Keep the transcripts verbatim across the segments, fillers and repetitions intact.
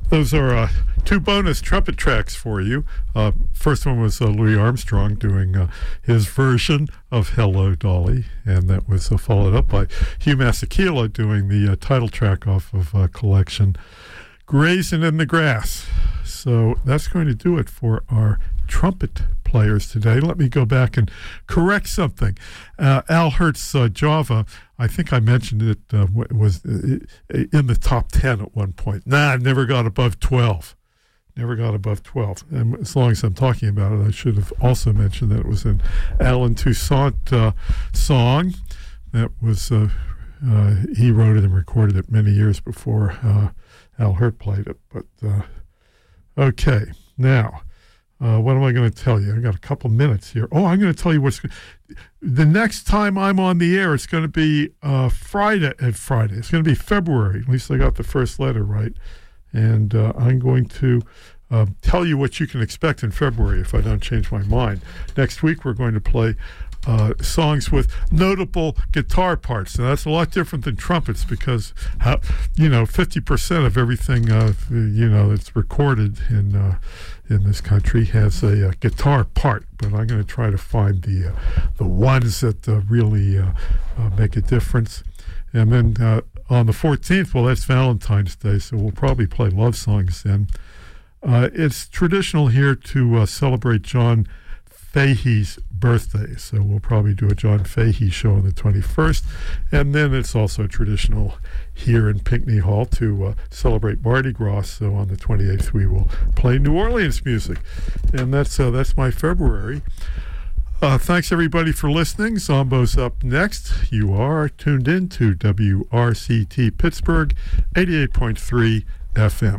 Those are uh, two bonus trumpet tracks for you. Uh, first one was uh, Louis Armstrong doing uh, his version of Hello, Dolly, and that was uh, followed up by Hugh Masekela doing the uh, title track off of uh, collection Grazing in the Grass. So that's going to do it for our trumpet players today. Let me go back and correct something. Uh, Al Hirt's uh, Java, I think I mentioned it, uh, was in the top ten at one point. Nah, I never got above twelve. Never got above twelve. And as long as I'm talking about it, I should have also mentioned that it was an Alan Toussaint uh, song. That was, uh, uh, he wrote it and recorded it many years before uh, Al Hirt played it. But, uh, okay, now, Uh, what am I going to tell you? I got a couple minutes here. Oh, I'm going to tell you what's the next time I'm on the air. It's going to be uh, Friday. At Friday, it's going to be February. At least I got the first letter right, and uh, I'm going to uh, tell you what you can expect in February if I don't change my mind. Next week we're going to play uh, songs with notable guitar parts. Now that's a lot different than trumpets because, how, you know, fifty percent of everything uh, you know that's recorded in. Uh, in this country has a, a guitar part, but I'm going to try to find the uh, the ones that uh, really uh, uh, make a difference. And then uh, on the fourteenth, well, that's Valentine's Day, so we'll probably play love songs then. Uh, it's traditional here to uh, celebrate John Fahey's birthday, so we'll probably do a John Fahey show on the twenty-first. And then it's also traditional here in Pinckney Hall to uh, celebrate Mardi Gras, so on the twenty-eighth we will play New Orleans music. And that's uh, that's my February. Uh, thanks everybody for listening. Zombo's up next. You are tuned in to W R C T Pittsburgh, eighty-eight point three F M.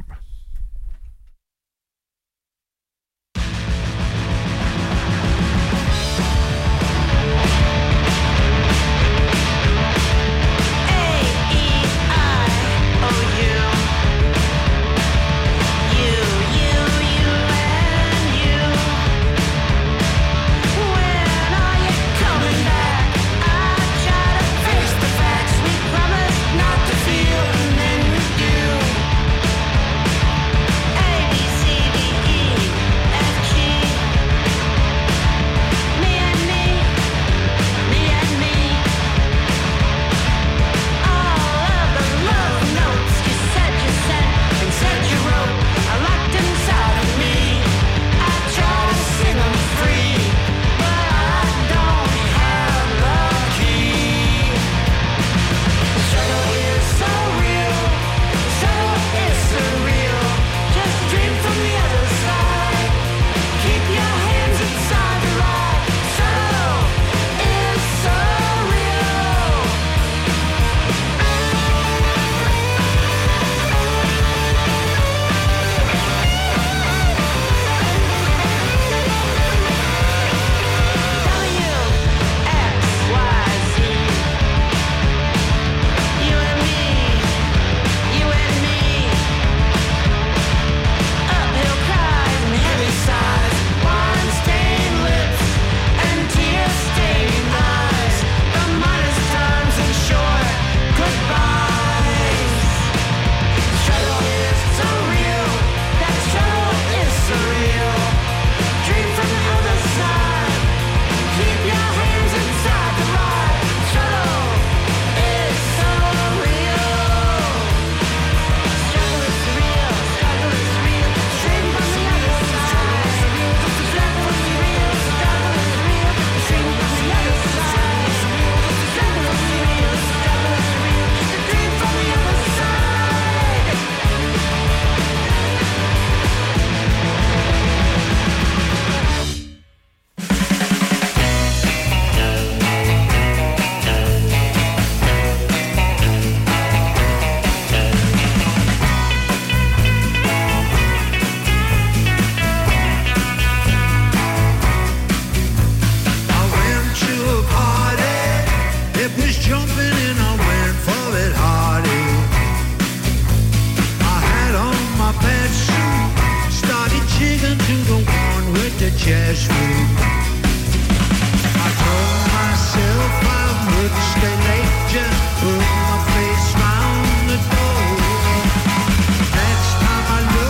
Put my face round the door. Next time I look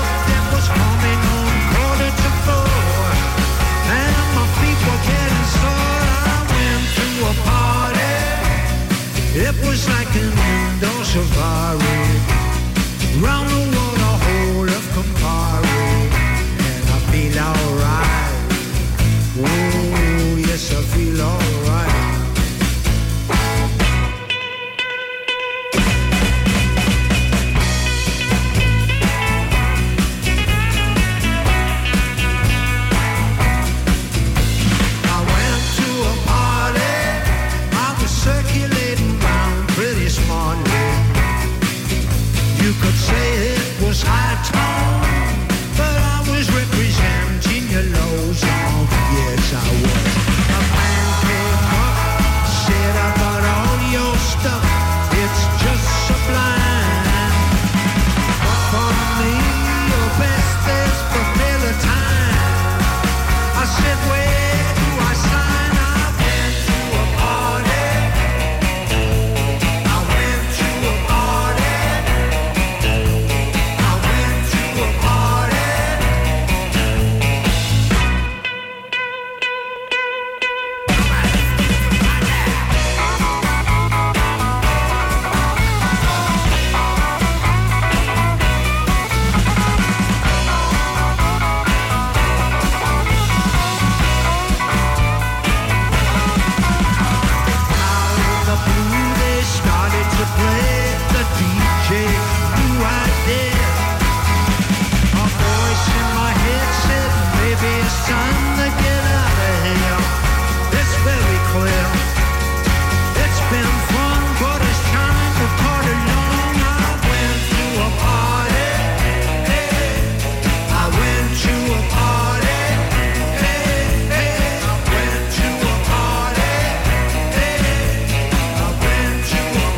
safari. Round the water hole of Campari, and I feel alright. Oh, yes, I feel alright. I went to a party, I was circulating round pretty smartly. You could say it was high tone, but I was representing your low zone. Yes, I was. A man came up, said I got all your stuff. It's just sublime. But for me, your best is for filler time. I said, where do I sign? I went to a party. I went to a party. I went to a party. Out of the blue, they started to play. The D J knew I did. A voice in my head said, maybe it's time to get out of here. It's very clear. It's been fun, but it's time to party long. I went to a party. Hey, I went to a party. Hey, hey, I went to a party. Hey, I went to a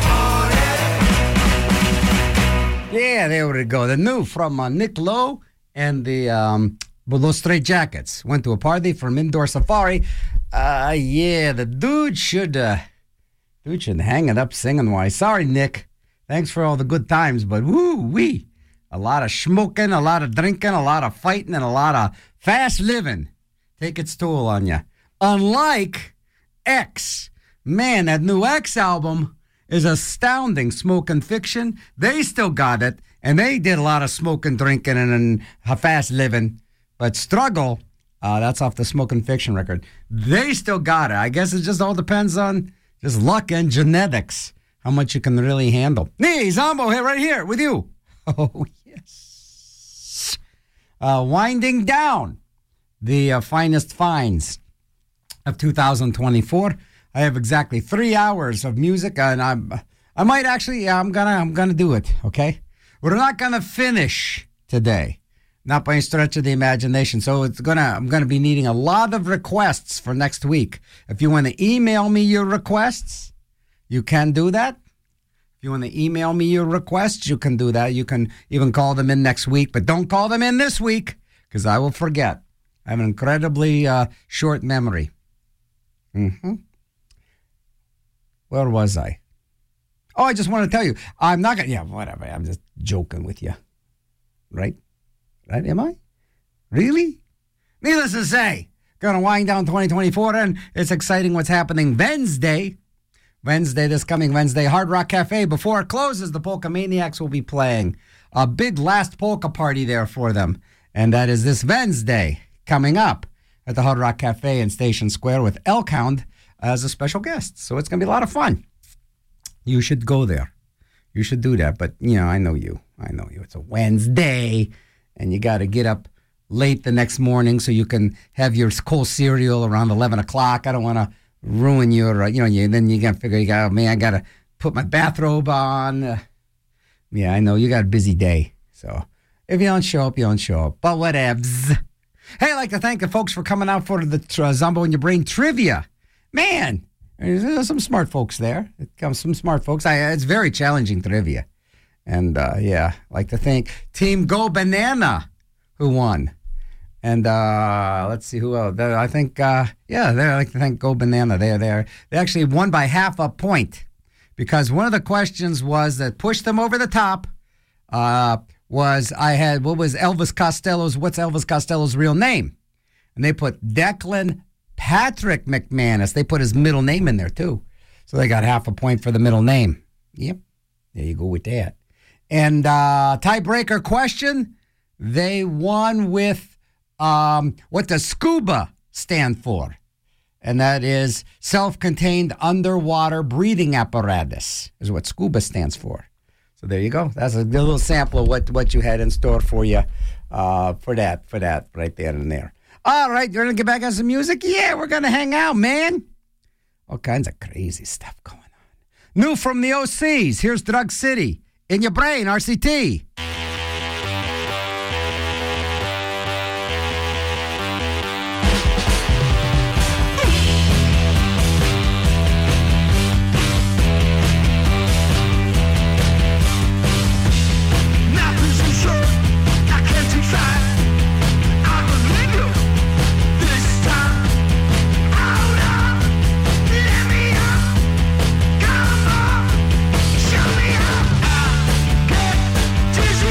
party. Yeah, there we go. The new from uh, Nick Lowe and the um, well, those Straight Jackets. Went to a party from Indoor Safari. Uh, yeah, the dude should, uh, dude should hang it up singing wise. Sorry, Nick. Thanks for all the good times, but woo-wee. A lot of smoking, a lot of drinking, a lot of fighting, and a lot of fast living. Take its toll on you. Unlike X. Man, that new X album is astounding. Smoking Fiction, they still got it, and they did a lot of smoking, drinking, and, and uh, fast living. But Struggle, uh, that's off the Smoking Fiction record. They still got it. I guess it just all depends on just luck and genetics, how much you can really handle. Hey, Zombo here, right here with you. Oh, yes. Uh, winding down the uh, finest finds of two thousand twenty-four. I have exactly three hours of music, and I'm, I might actually, yeah, I'm gonna, I'm gonna do it. Okay, we're not gonna finish today, not by any stretch of the imagination. So it's gonna, I'm gonna be needing a lot of requests for next week. If you want to email me your requests, you can do that. If you want to email me your requests, you can do that. You can even call them in next week, but don't call them in this week because I will forget. I have an incredibly uh, short memory. Mm-hmm. Where was I? Oh, I just want to tell you, I'm not going to, yeah, whatever. I'm just joking with you. Right? Right? Am I? Really? Needless to say, going to wind down twenty twenty-four, and it's exciting what's happening Wednesday. Wednesday, this coming Wednesday, Hard Rock Cafe. Before it closes, the Polka Maniacs will be playing a big last polka party there for them. And that is this Wednesday coming up at the Hard Rock Cafe in Station Square with Elkhound as a special guest. So it's going to be a lot of fun. You should go there. You should do that. But, you know, I know you. I know you. It's a Wednesday, and you got to get up late the next morning so you can have your cold cereal around eleven o'clock. I don't want to ruin your, uh, you know, you, then you got to figure, you got, man, I got to put my bathrobe on. Uh, yeah, I know. You got a busy day. So if you don't show up, you don't show up. But whatevs. Hey, I'd like to thank the folks for coming out for the uh, Zombo in Your Brain trivia. Man, there's some smart folks there. It comes some smart folks. I, it's very challenging trivia. And, uh, yeah, I'd like to thank Team Go Banana, who won. And uh, let's see who else. I think, uh, yeah, I'd like to thank Go Banana. They're there. They actually won by half a point because one of the questions was that pushed them over the top uh, was I had, what was Elvis Costello's, what's Elvis Costello's real name? And they put Declan Patrick McManus. They put his middle name in there, too. So they got half a point for the middle name. Yep. There you go with that. And uh, tiebreaker question, they won with um, what does SCUBA stand for? And that is self-contained underwater breathing apparatus is what SCUBA stands for. So there you go. That's a little sample of what, what you had in store for you uh, for that, for that right there and there. All right, you're going to get back on some music? Yeah, we're going to hang out, man. All kinds of crazy stuff going on. New from the O Cs, here's Drug City. In your brain, R C T. Dizzy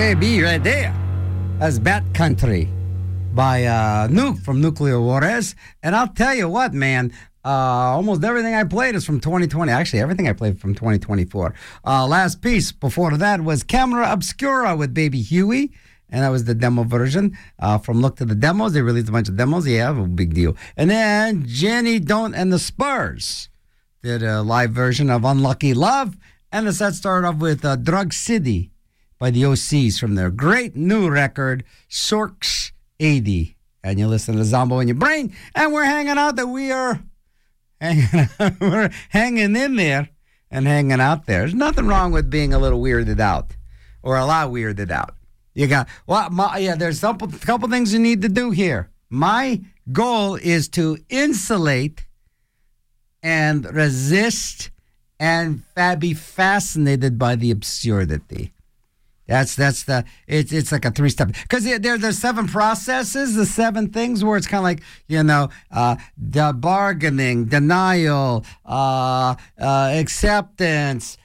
baby, right there. That's Bat Country by uh, Nuke from Nuclear Juarez. And I'll tell you what, man, uh, almost everything I played is from twenty twenty. Actually, everything I played from twenty twenty-four. Uh, last piece before that was Camera Obscura with Baby Huey. And that was the demo version uh, from Look to the Demos. They released a bunch of demos. Yeah, a big deal. And then Jenny Don't and the Spurs did a live version of Unlucky Love. And the set started off with uh, Drug City by the O Cs from their great new record, Sorks eighty. And you listen to Zombo in your brain, and we're hanging out that we are hanging, we're hanging in there and hanging out there. There's nothing wrong with being a little weirded out or a lot weirded out. You got, well, my, yeah, there's a couple, couple things you need to do here. My goal is to insulate and resist and be fascinated by the absurdity. That's that's the it's it's like a three step because there there's seven processes, the seven things where it's kind of like you know uh, the bargaining, denial, uh, uh, acceptance,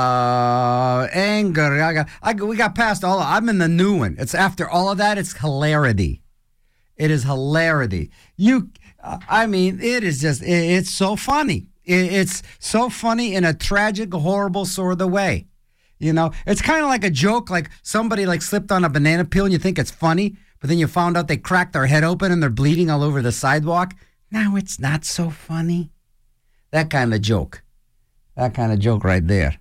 uh, anger. I got I, we got past all. Of, I'm in the new one. It's after all of that. It's hilarity. It is hilarity. You, uh, I mean, it is just it, it's so funny. It, it's so funny in a tragic, horrible sort of way. You know, it's kind of like a joke, like somebody like slipped on a banana peel and you think it's funny, but then you found out they cracked their head open and they're bleeding all over the sidewalk. Now it's not so funny. That kind of joke. That kind of joke right there.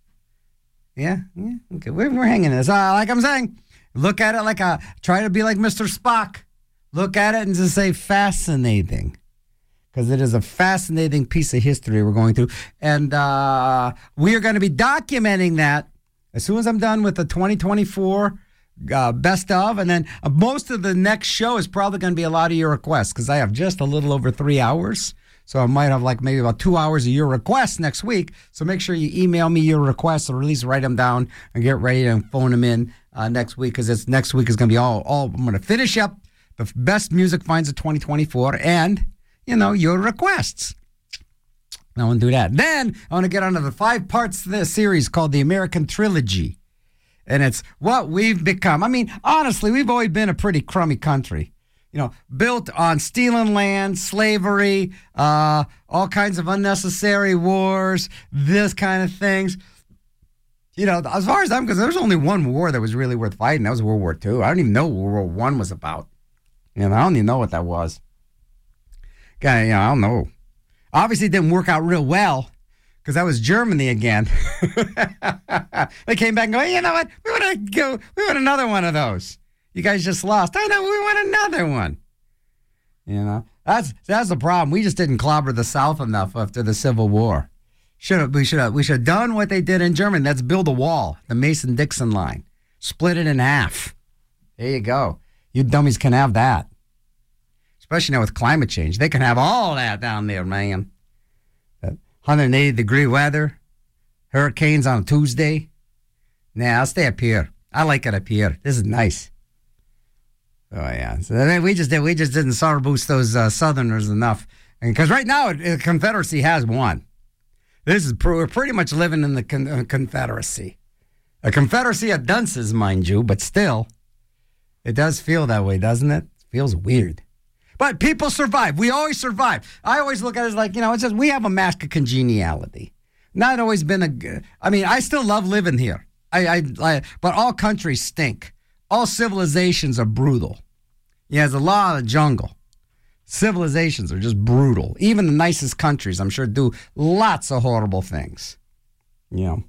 Yeah, yeah. Okay, we're, we're hanging this. Uh, like I'm saying, look at it like a, try to be like Mister Spock. Look at it and just say fascinating. Because it is a fascinating piece of history we're going through. And uh, we are going to be documenting that as soon as I'm done with the twenty twenty-four uh, best of. And then uh, most of the next show is probably going to be a lot of your requests because I have just a little over three hours. So I might have like maybe about two hours of your requests next week. So make sure you email me your requests or at least write them down and get ready to phone them in uh, next week because it's next week is going to be all, all I'm going to finish up the best music finds of twenty twenty-four and you know, your requests. I want to do that. Then I want to get onto the five parts of this series called the American Trilogy. And it's what we've become. I mean, honestly, we've always been a pretty crummy country. You know, built on stealing land, slavery, uh, all kinds of unnecessary wars, this kind of things. You know, as far as I'm concerned, there's only one war that was really worth fighting. That was World War Two. I don't even know what World War One was about. You know, I don't even know what that was. Guy, you know, I don't know. Obviously, it didn't work out real well because that was Germany again. They came back and go, hey, you know what? We want to go. We want another one of those. You guys just lost. I know. We want another one. You know, that's that's the problem. We just didn't clobber the South enough after the Civil War. Should have we should have we should have done what they did in Germany. That's build a wall, the Mason-Dixon line, split it in half. There you go. You dummies can have that. Especially now with climate change. They can have all that down there, man. That one hundred eighty degree weather, hurricanes on a Tuesday. Nah, I'll stay up here. I like it up here. This is nice. Oh, yeah. So we just did, we just didn't sour boost those uh, Southerners enough. Because right now, the Confederacy has won. This is We're pretty much living in the con- uh, Confederacy. A Confederacy of dunces, mind you, but still, it does feel that way, doesn't it? It feels weird. But people survive. We always survive. I always look at it as like, you know, it says we have a mask of congeniality. Not always been a, I mean, I still love living here. I, I, I but all countries stink. All civilizations are brutal. Yeah, there's a lot of jungle. Civilizations are just brutal. Even the nicest countries, I'm sure, do lots of horrible things. You know,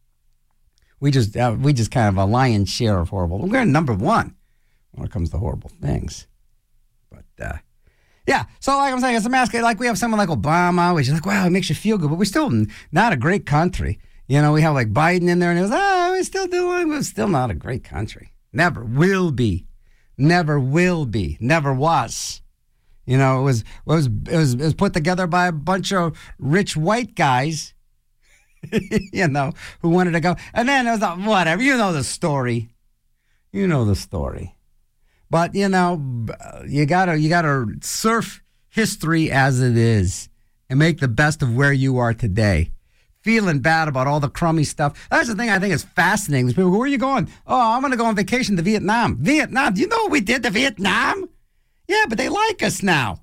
we just, uh, we just kind of a lion's share of horrible. We're number one when it comes to horrible things. But, uh, yeah, so like I'm saying, it's a mask. Like we have someone like Obama, which is like, wow, it makes you feel good. But we're still not a great country. You know, we have like Biden in there, and it was, oh, we're still doing, we're still not a great country. Never will be. Never will be. Never was. You know, it was, it was, it was, it was put together by a bunch of rich white guys, you know, who wanted to go. And then it was like, whatever. You know the story. You know the story. But, you know, you gotta you gotta surf history as it is and make the best of where you are today. feeling bad about all the crummy stuff. That's the thing I think is fascinating. People go, where are you going? Oh, I'm going to go on vacation to Vietnam. Vietnam? Do you know what we did to Vietnam? Yeah, but they like us now.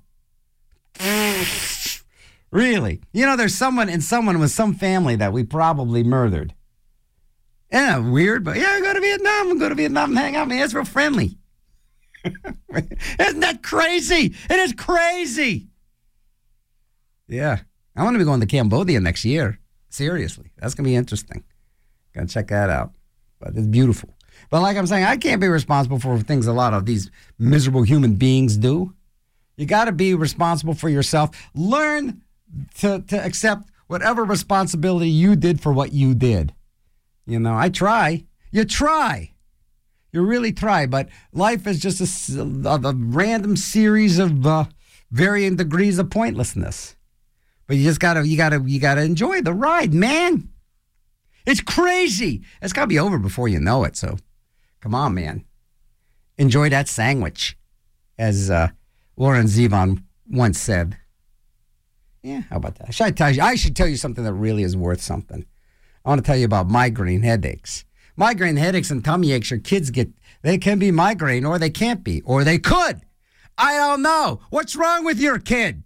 Really? You know, there's someone and someone with some family that we probably murdered. Yeah, weird, but yeah, go to Vietnam and go to Vietnam and hang out. Man, it's real friendly. Isn't that crazy? It is crazy. Yeah. I want to be going to Cambodia next year. Seriously. That's going to be interesting. Got to check that out. But it's beautiful. But like I'm saying, I can't be responsible for things a lot of these miserable human beings do. You got to be responsible for yourself. Learn to, to accept whatever responsibility you did for what you did. You know, I try. You try. You really try. But life is just a, a, a random series of uh, varying degrees of pointlessness. But you just gotta, you gotta, you gotta enjoy the ride, man. It's crazy. It's gotta be over before you know it. So, come on, man. Enjoy that sandwich, as uh, Lauren Zevon once said. Yeah, how about that? Should I tell you? I should tell you something that really is worth something. I want to tell you about migraine headaches. Migraine headaches and tummy aches your kids get. They can be migraine, or they can't be, or they could. I don't know. What's wrong with your kid?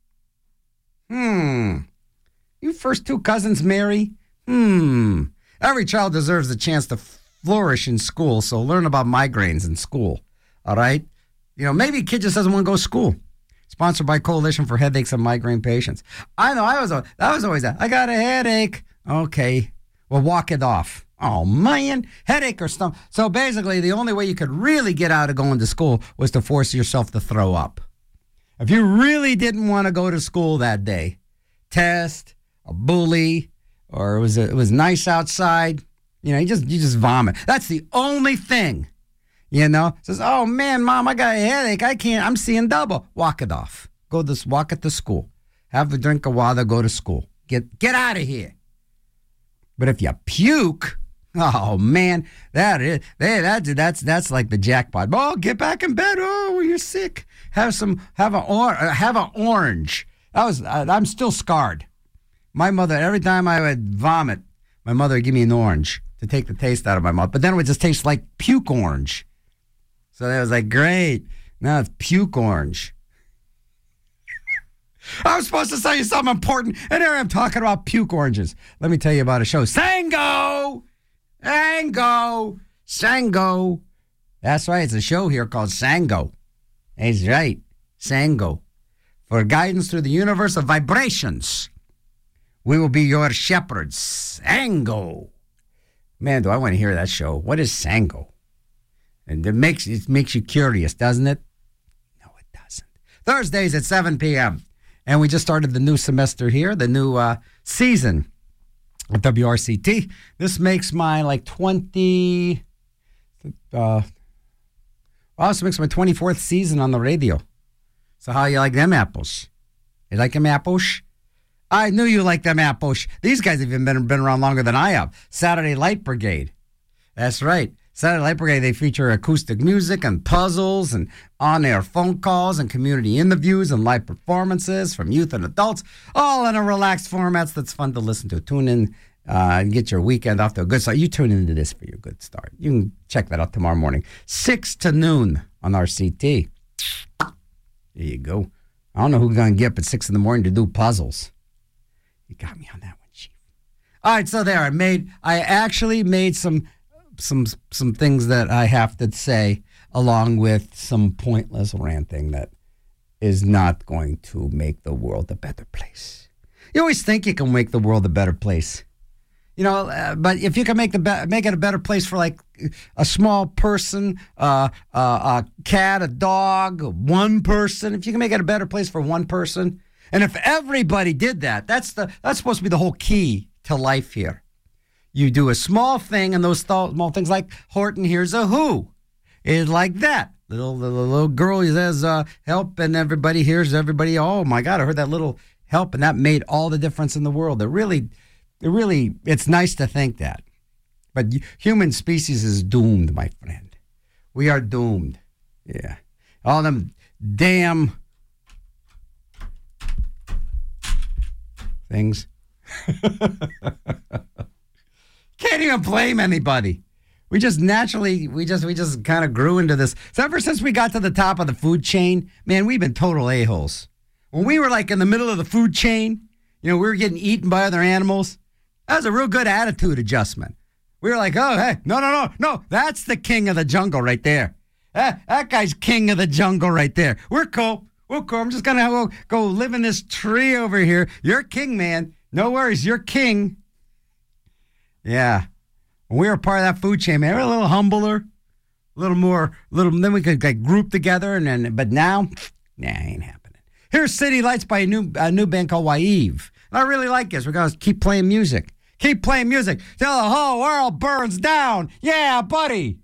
Hmm. You first two cousins marry? Hmm. Every child deserves a chance to flourish in school, so learn about migraines in school. All right? You know, maybe a kid just doesn't want to go to school. Sponsored by Coalition for Headaches and Migraine Patients. I know, I was, that was always that. I got a headache. Okay. Well, walk it off. Oh, man. Headache or stomach. So basically, the only way you could really get out of going to school was to force yourself to throw up. If you really didn't want to go to school that day, test, a bully, or it was a, it was nice outside, you know, you just you just vomit. That's the only thing, you know. Says, oh man, mom, I got a headache. I can't. I'm seeing double. Walk it off. Go this. Walk it to school. Have a drink of water. Go to school. Get get out of here. But if you puke, oh man, that is hey, that that's that's like the jackpot. Oh, get back in bed. Oh, you're sick. Have some. Have an or have an orange. That was. I'm still scarred. My mother, every time I would vomit, my mother would give me an orange to take the taste out of my mouth. But then it would just taste like puke orange. So that was like, great. Now it's puke orange. I was supposed to tell you something important, and here I'm talking about puke oranges. Let me tell you about a show. Sango! Sango! Sango! That's right. It's a show here called Sango. That's right. Sango. For guidance through the universe of vibrations. We will be your shepherds. Sango. Man, do I want to hear that show. What is Sango? And it makes it makes you curious, doesn't it? No, it doesn't. Thursdays at seven p.m. And we just started the new semester here, the new uh, season at W R C T. This makes my like twenty... Uh, well, this makes my twenty-fourth season on the radio. So how you like them apples? You like them apples? I knew you liked them apples. These guys have even been, been around longer than I have. Saturday Light Brigade. That's right. Saturday Light Brigade, they feature acoustic music and puzzles and on-air phone calls and community interviews and live performances from youth and adults, all in a relaxed format that's fun to listen to. Tune in uh, and get your weekend off to a good start. You tune into this for your good start. You can check that out tomorrow morning, six to noon on R C T. There you go. I don't know who's going to get up at six in the morning to do puzzles. You got me on that one, Chief. All right, so there. I made. I actually made some, some, some things that I have to say, along with some pointless ranting that is not going to make the world a better place. You always think you can make the world a better place, you know. Uh, but if you can make the be- make it a better place for like a small person, uh, uh, a cat, a dog, one person. If you can make it a better place for one person. And if everybody did that, that's the that's supposed to be the whole key to life here. You do a small thing, and those th- small things like Horton Hears a Who is like that. Little little, little girl says uh, help, and everybody hears everybody. Oh my God, I heard that little help, and that made all the difference in the world. It really, it really, it's nice to think that. But human species is doomed, my friend. We are doomed. Yeah, all them damn things. Can't even blame anybody. We just naturally, we just, we just kind of grew into this. So ever since we got to the top of the food chain, man, we've been total a-holes. When we were like in the middle of the food chain, you know, we were getting eaten by other animals. That was a real good attitude adjustment. We were like, oh, hey, no, no, no, no. That's the king of the jungle right there. That, that guy's king of the jungle right there. We're cool. We're cool. I'm just going to go, go live in this tree over here. You're king, man. No worries. You're king. Yeah. When we were part of that food chain, man, we were a little humbler, a little more, little. Then we could like group together, and then. But now, nah, ain't happening. Here's City Lights by a new a new band called Waive. And I really like this. We're gonna keep playing music, keep playing music till the whole world burns down. Yeah, buddy.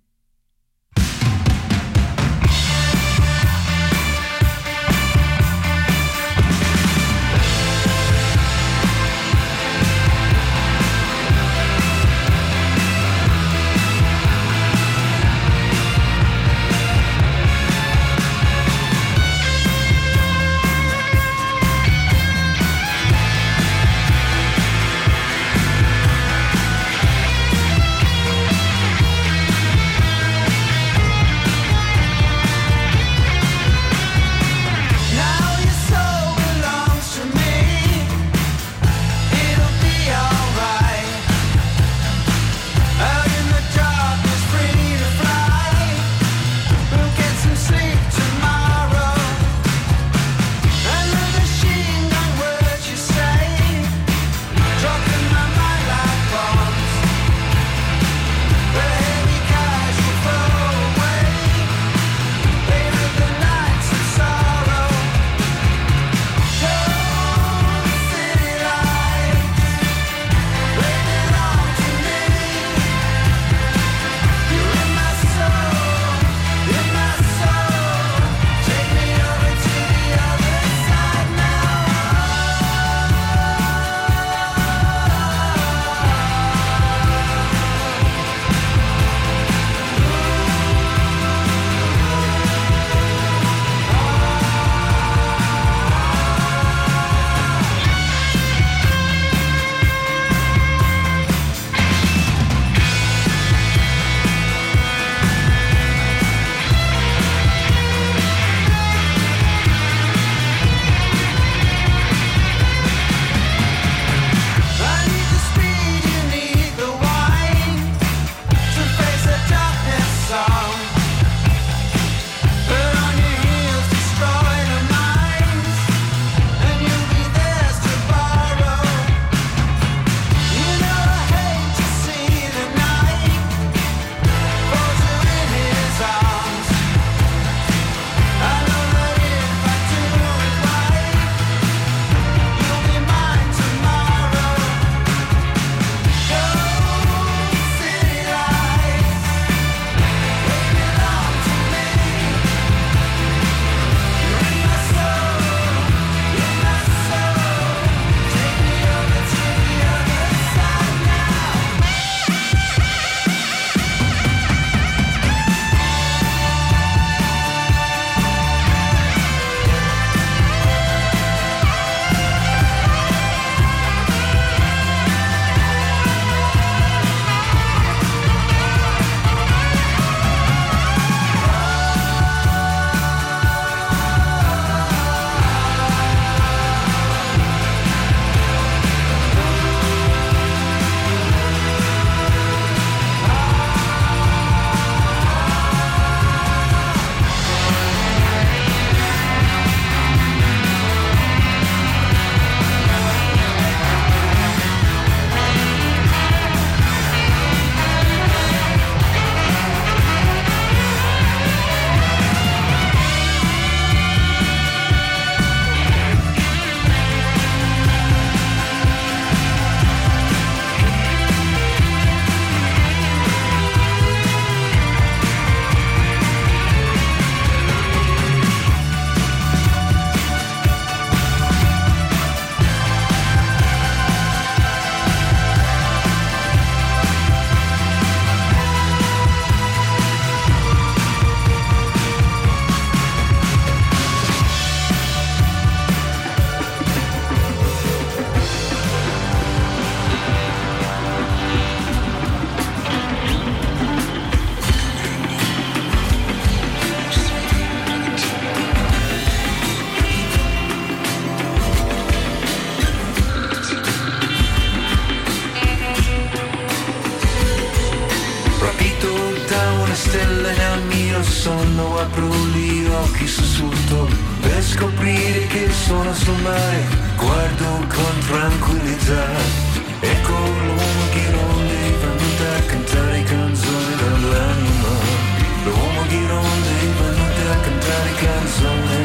stelle nel mio sonno, apro gli occhi sussulto per scoprire che sono sul mare, guardo con tranquillità, ecco l'uomo Chironde venuto a cantare canzoni dell'anima, l'uomo Chironde venuto a cantare canzoni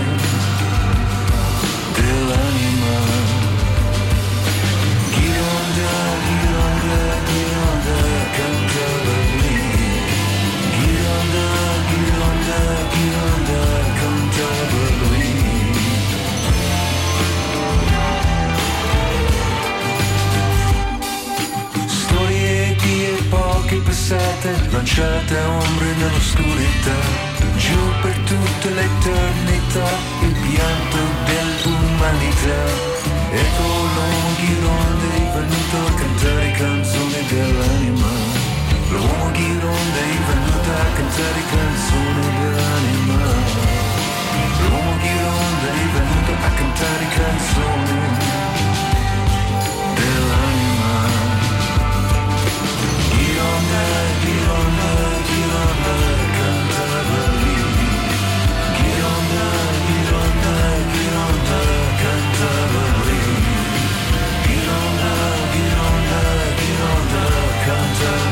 dell'anima. Chironda, Chironda, Chironda, cantava lui. Chironda, Chironda, Chironda, cantava lui. Storie di epoche passate, lanciate ombre nell'oscurità, giù per tutta l'eternità, il pianto dell'umanità. Ecco l'uomo Chironde venuto a cantare canzoni dell'anima, l'uomo Chironde venuto a cantare canzoni dell'anima, l'uomo Chironde venuto a cantare canzoni dell'anima. Chironde, Chironde, Chironde, cantava lì. Chironde, Chironde, Chironde, cantava lì. Chironde, Chironde, Chironde, cantava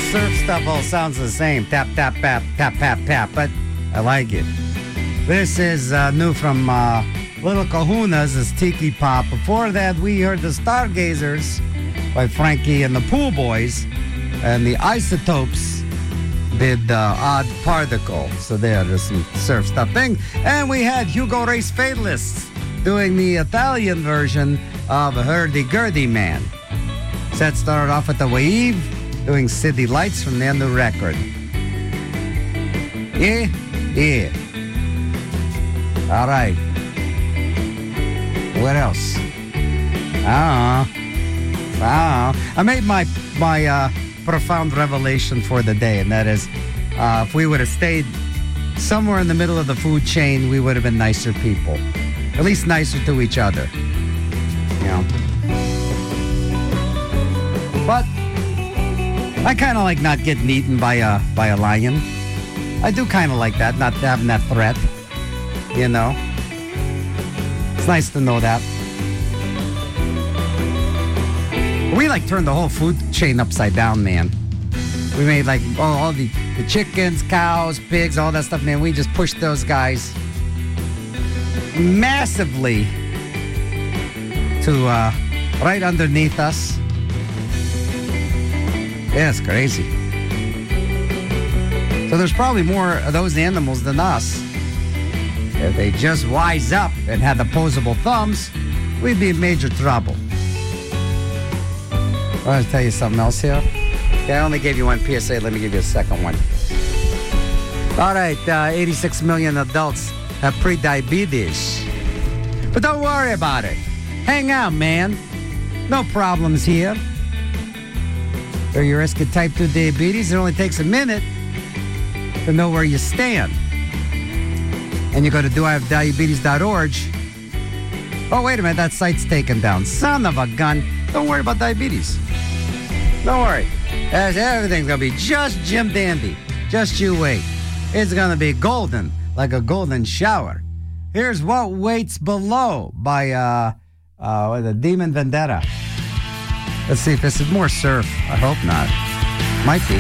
surf stuff all sounds the same. Tap, tap, tap, tap, tap, tap. But I like it. This is uh, new from uh, Little Kahunas. Is Tiki Pop. Before that, we heard the Stargazers by Frankie and the Pool Boys. And the Isotopes did uh, Odd Particle. So there, there's some surf stuff thing. And we had Hugo Race Fatalists doing the Italian version of Hurdy-Gurdy Man. Set started off with the Wave, doing City Lights from their new record. Yeah? Yeah. All right. What else? I don't know. I don't know. I made my, my uh, profound revelation for the day, and that is, uh, if we would have stayed somewhere in the middle of the food chain, we would have been nicer people. At least nicer to each other. You know? But I kind of like not getting eaten by a by a lion. I do kind of like that, not having that threat. You know, it's nice to know that. We like turned the whole food chain upside down, man. We made like all, all the, the chickens, cows, pigs, all that stuff, man. We just pushed those guys massively to uh, right underneath us. Yeah, it's crazy. So there's probably more of those animals than us. If they just wise up and had opposable thumbs, we'd be in major trouble. I want to tell you something else here. Okay, I only gave you one P S A. Let me give you a second one. All right, uh, eighty-six million adults have pre-diabetes. But don't worry about it. Hang out, man. No problems here. Or your risk of type two diabetes, it only takes a minute to know where you stand. And you go to do I have diabetes dot org. Oh, wait a minute, that site's taken down. Son of a gun. Don't worry about diabetes. Don't worry. As everything's going to be just Jim Dandy. Just you wait. It's going to be golden, like a golden shower. Here's What Waits Below by uh, uh, the Demon Vendetta. Let's see if this is more surf. I hope not. Might be.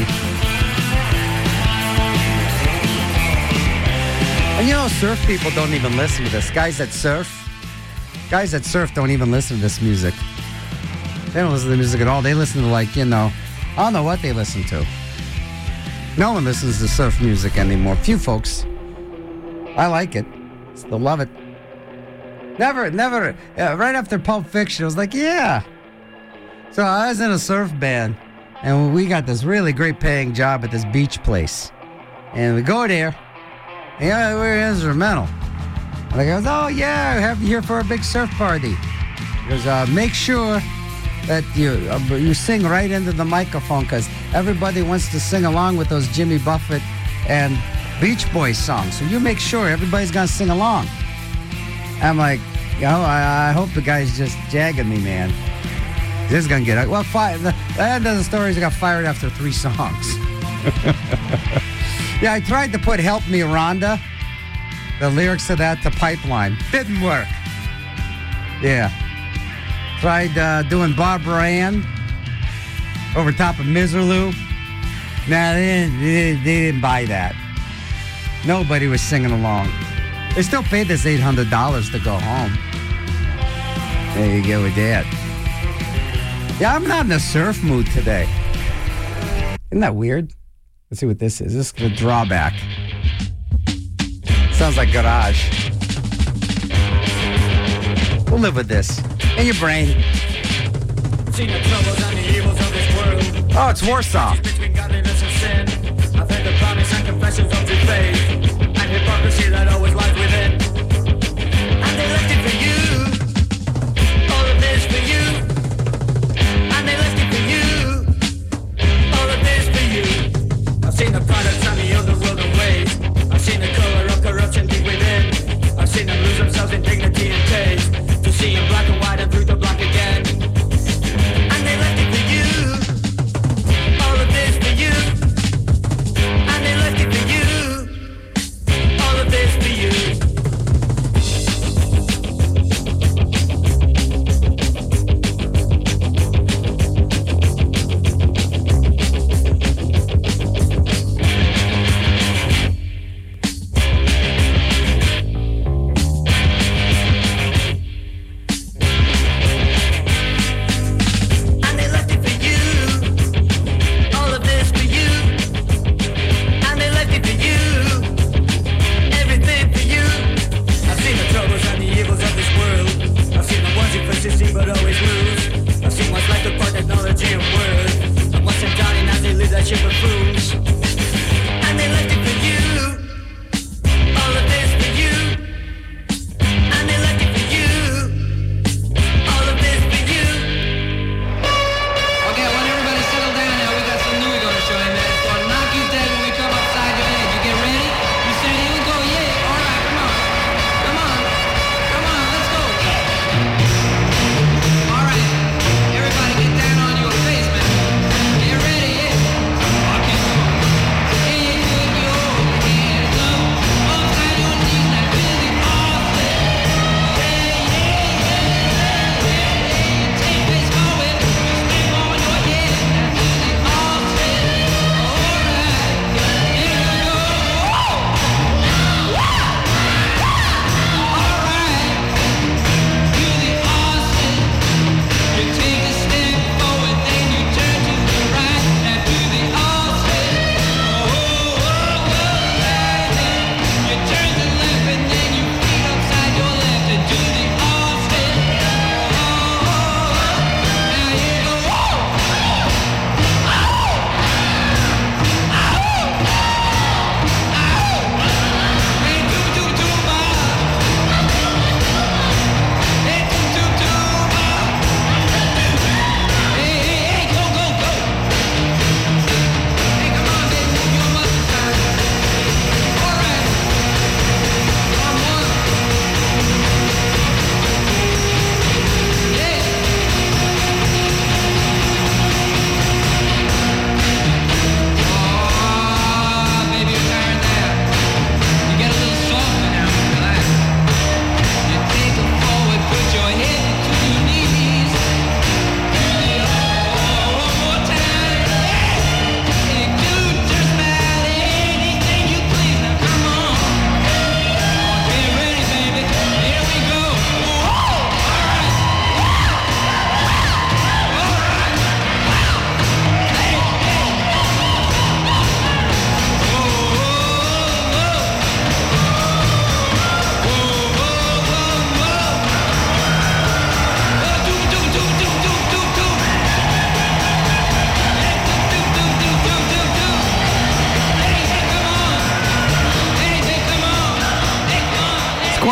And you know, surf people don't even listen to this. Guys that surf, guys that surf don't even listen to this music. They don't listen to music at all. They listen to, like, you know, I don't know what they listen to. No one listens to surf music anymore. Few folks. I like it. Still love it. Never, never, uh, right after Pulp Fiction, I was like, yeah. So I was in a surf band, and we got this really great paying job at this beach place. And we go there, and yeah, we're instrumental. And I goes, oh yeah, I have you here for a big surf party. He goes, uh, make sure that you uh, you sing right into the microphone, because everybody wants to sing along with those Jimmy Buffett and Beach Boys songs. So you make sure everybody's gonna sing along. I'm like, you know, I, I hope the guy's just jagging me, man. This is gonna get out. Well, fi- the, the end of the story is I got fired after three songs. Yeah, I tried to put Help Me Rhonda, the lyrics of that, to Pipeline. Didn't work. Yeah. Tried uh, doing Barbara Ann over top of Miserlou. Nah, they didn't, they, they didn't buy that. Nobody was singing along. They still paid us eight hundred dollars to go home. There you go with that. Yeah, I'm not in a surf mood today. Isn't that weird? Let's see what this is. This is the drawback. Sounds like garage. We'll live with this. In your brain. Oh, it's Warsaw. Between godliness and sin, I've heard the promise and confessions of your faith, and hypocrisy that always lies within. And they left it for you. All of this for you. And they left it for you. All of this for you. I've seen the products and the otherworldly ways. I've seen the color of corruption deep within. I've seen them lose themselves in dignity and taste, to see in black and white and through the black again. And they left it for you. All of this for you. And they left it for you. All of this for you.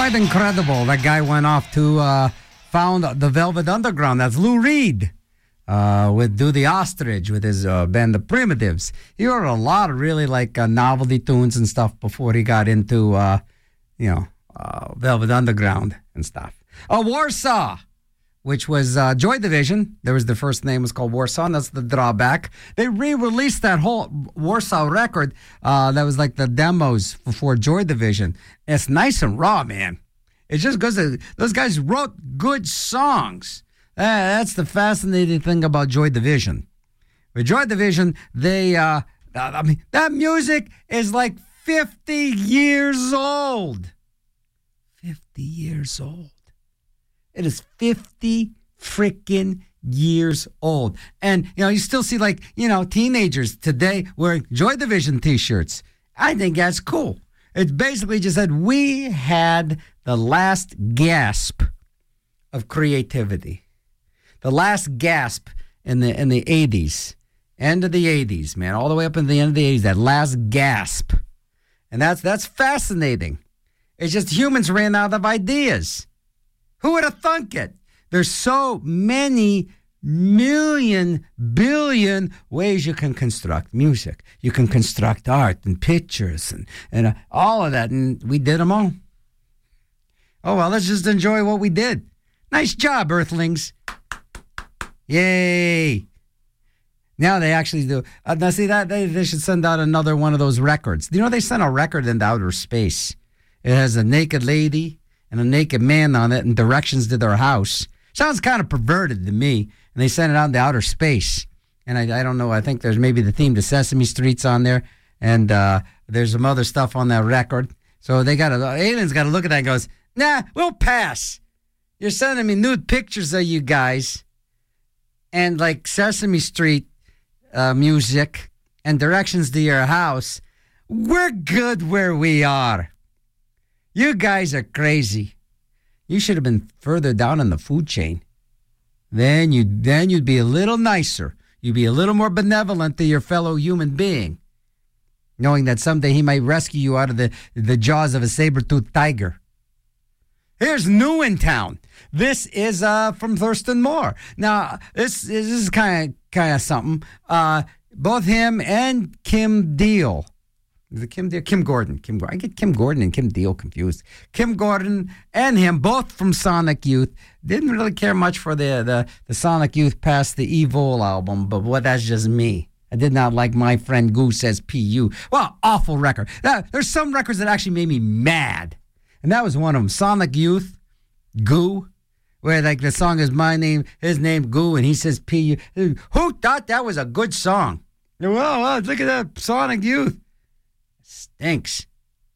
Quite incredible. That guy went off to uh, found the Velvet Underground. That's Lou Reed uh, with Do the Ostrich with his uh, band The Primitives. He wrote a lot of really like uh, novelty tunes and stuff before he got into, uh, you know, uh, Velvet Underground and stuff. Uh, Warsaw, which was uh, Joy Division. There was the first name was called Warsaw, and that's the drawback. They re-released that whole Warsaw record uh, that was like the demos before Joy Division. It's nice and raw, man. It's just because those guys wrote good songs. Uh, that's the fascinating thing about Joy Division. With Joy Division, they, uh, I mean, that music is like fifty years old. fifty years old. It is fifty freaking years old. And, you know, you still see, like, you know, teenagers today wearing Joy Division T-shirts. I think that's cool. It's basically just that we had the last gasp of creativity. The last gasp in the in the eighties. End of the eighties, man. All the way up in the end of the eighties. That last gasp. And that's that's fascinating. It's just humans ran out of ideas. Who would have thunk it? There's so many million, billion ways you can construct music. You can construct art and pictures and, and uh, all of that. And we did them all. Oh, well, let's just enjoy what we did. Nice job, Earthlings. Yay. Now they actually do. Uh, now, see, that they, they should send out another one of those records. You know, they sent a record into outer space. It has a naked lady and a naked man on it and directions to their house. Sounds kind of perverted to me. And they sent it out into outer space. And I, I don't know, I think there's maybe the theme to Sesame Street's on there. And uh, there's some other stuff on that record. So they got to, aliens got to look at that and goes, nah, we'll pass. You're sending me nude pictures of you guys. And like Sesame Street uh, music and directions to your house. We're good where we are. You guys are crazy. You should have been further down in the food chain. Then you'd, then you'd be a little nicer. You'd be a little more benevolent to your fellow human being, knowing that someday he might rescue you out of the, the jaws of a saber-toothed tiger. Here's New in Town. This is uh, from Thurston Moore. Now, this, this is kind of kind of something. Uh, both him and Kim Deal. Is it Kim Deal? Kim Gordon. Kim Gordon. I get Kim Gordon and Kim Deal confused. Kim Gordon and him, both from Sonic Youth, didn't really care much for the, the, the Sonic Youth past the Evil album, but what that's just me. I did not like My Friend Goo Says P U. Well, awful record. That, there's some records that actually made me mad. And that was one of them. Sonic Youth, Goo, where like the song is my name, his name, Goo, and he says P U. Who thought that was a good song? Well, well look at that Sonic Youth. Stinks.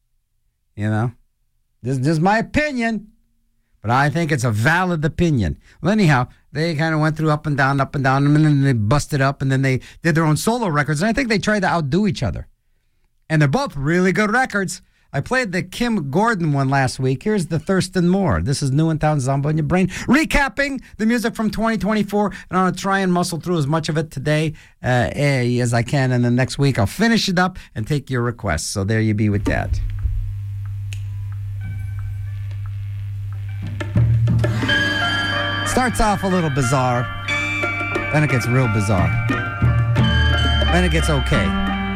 You know? This, this is my opinion. But I think it's a valid opinion. Well, anyhow, they kind of went through up and down, up and down, and then they busted up, and then they did their own solo records, and I think they tried to outdo each other. And they're both really good records. I played the Kim Gordon one last week. Here's the Thurston Moore. This is New in Town Zombie in Your Brain. Recapping the music from twenty twenty-four, and I'm going to try and muscle through as much of it today uh, as I can, and then next week I'll finish it up and take your requests. So there you be with that. Starts off a little bizarre, then it gets real bizarre, then it gets okay.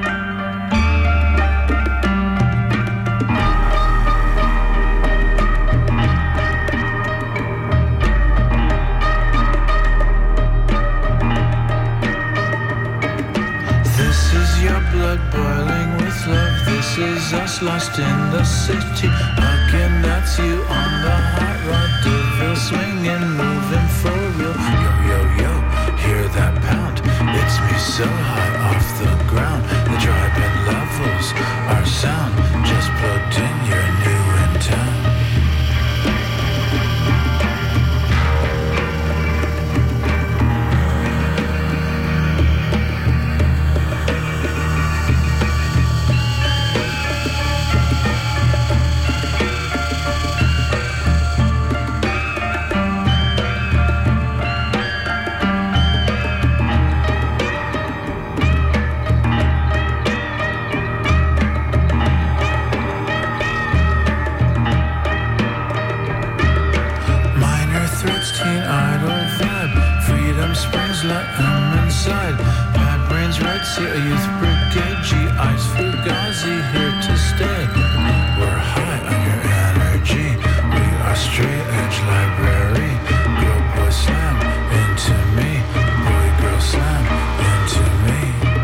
Blood boiling with love. This is us lost in the city. Again, that's you on the hot rod. Deville swinging, moving for real. Yo, yo, yo, hear that pound? It's me so high off the ground. The driving levels are sound. Just plugged in, you're new in town. let him inside. Bad brains, red sea, a youth brigade, G Is Fugazi, here to stay. We're high on your energy. We are straight edge library. Girl, boy, slam into me. Boy, girl, slam into me.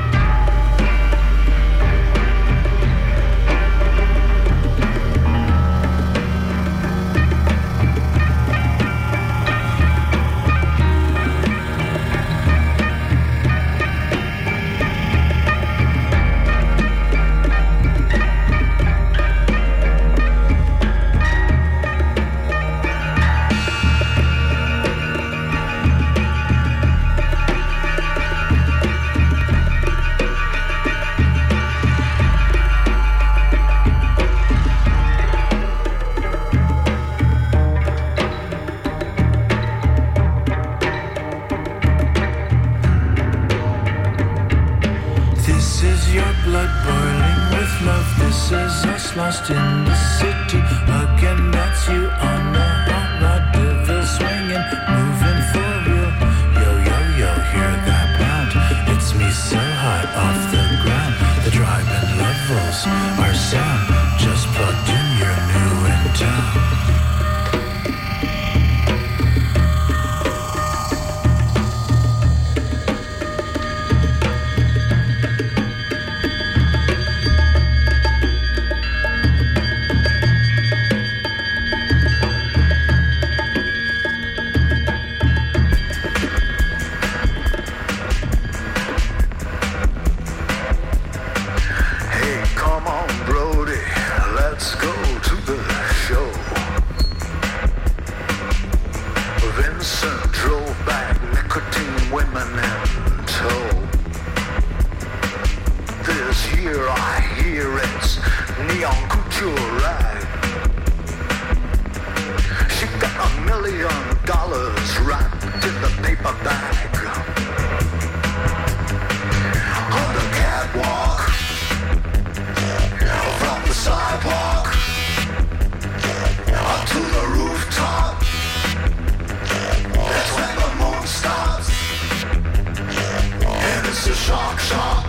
Lost in the city again, that's you on the hot rod, devil swinging, moving for real. Yo, yo, yo, hear that pound? It's me so high off the ground. The driving levels are sound. Just plugged in, you're new in town. Shock, shock.